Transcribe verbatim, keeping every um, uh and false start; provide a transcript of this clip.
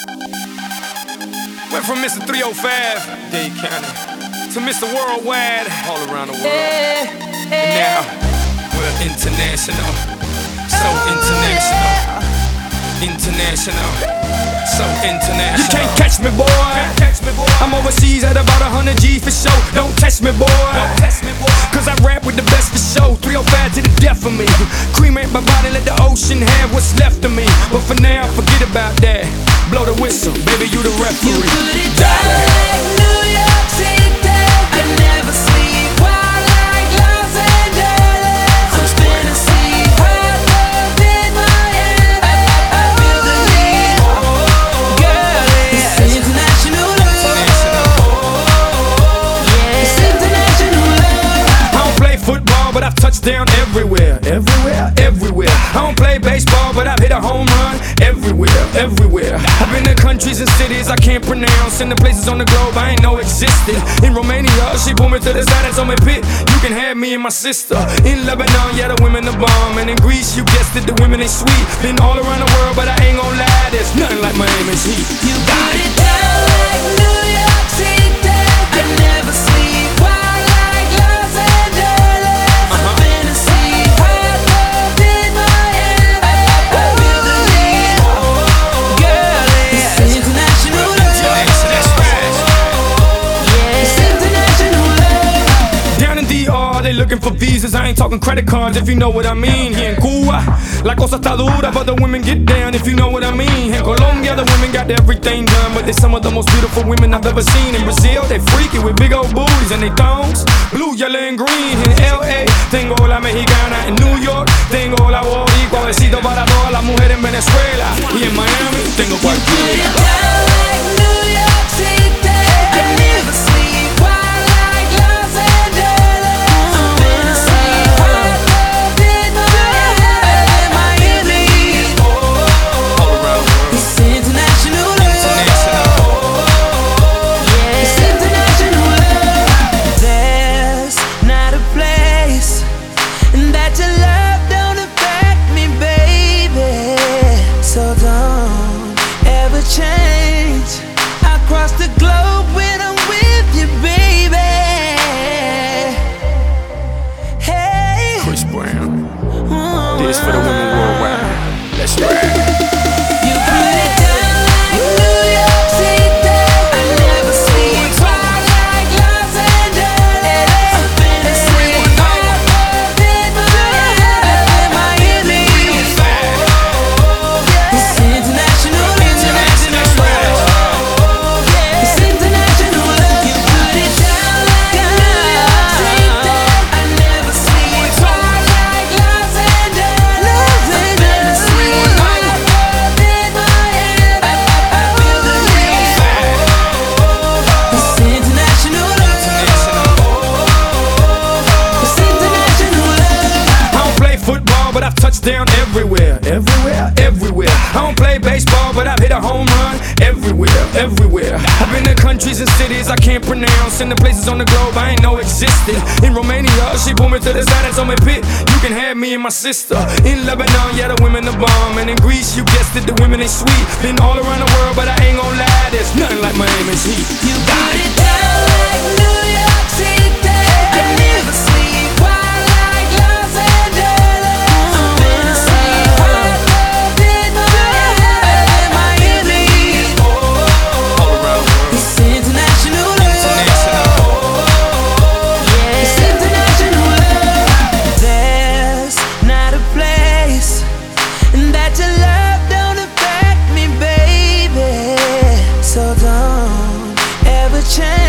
Went from Mister three oh five, Dade County, to Mister Worldwide, all around the world. Hey, And now, we're international, so international, international, so international. You can't catch me, boy. I'm overseas at about a hundred G's for show. Don't test me, boy. Cause I rap with the best for show. three oh five to the death of me. Cremate my body, let the ocean have what's left of me. But for now, forget about that. Blow the whistle, baby, you the referee. you put it down like New York City. I never sleep wild like Los Angeles. I'm spinning sea, hot love in Miami. I feel the need, girl, it's international love. It's international love. I don't play football, but I've touched down everywhere, everywhere, everywhere. I don't play baseball, but I've hit a home run everywhere, everywhere. I've been to countries and cities I can't pronounce, and the places on the globe I ain't know existed. In Romania, she pulled me to the side and told me, "Pit, you can have me and my sister." In Lebanon, yeah, the women the bomb, and in Greece, you guessed it, the women they sweet. Been all around the world, but I ain't gon' lie, there's nothing like Miami's heat. You put it down like New York City. I never sleep wild like Los Angeles. I'm spinning sea, hot love in Miami. I feel the need, girl, it's international love. It's international love. Down in D R, they looking for visas. I ain't talking credit cards, if you know what I mean. Here in Cuba, la cosa está dura, but the women get down, if you know what I mean. In Colombia, the women got everything done, but they're some of the most beautiful women I've ever seen. In Brazil, they freaky with big old booties and they thongs, blue, yellow, and green. In L A, tengo la mexicana. In New York, tengo la boricua. Besito para todas las mujeres en Venezuela. Y en Miami, tengo Put it cualquiera. down like New York City. I never sleep wild like Los Angeles. I'm spinning sea, hot love in Miami. It's international love. It's international love. There's not a place that your love don't affect me, baby. So don't ever change. I cross the globe when I'm with you, baby. Hey, Chris Brown, mm, this for the women worldwide. Let's ride. you put it down like New York City. I never sleep wild like Los Angeles. I'm spinning sea, hot love in Miami. It's international love. It's international love. You put it down like New York City. I never sleep wild like Los Angeles. I'm spinning sea, hot love in Miami. I feel the need. It's international love. It's international love. I don't play football, but I've touched down everywhere, everywhere, everywhere. I don't play baseball, but I've hit a home run everywhere, everywhere. I've been to countries and cities I can't pronounce, and the places on the globe I ain't know existed. In Romania, she pulled me to the side and told me, "Pit, you can have me and my sister." In Lebanon, yeah, the women the bomb, and in Greece, you guessed it, the women they sweet. Been all around the world, but I ain't gon' lie, there's nothing like Miami's heat. You put it down like New York City. I never sleep wild like Los Angeles. I'm spinning sea, hot love in Miami. It's international love. It's international love. There's not a place that your love don't affect me, baby. So don't ever change.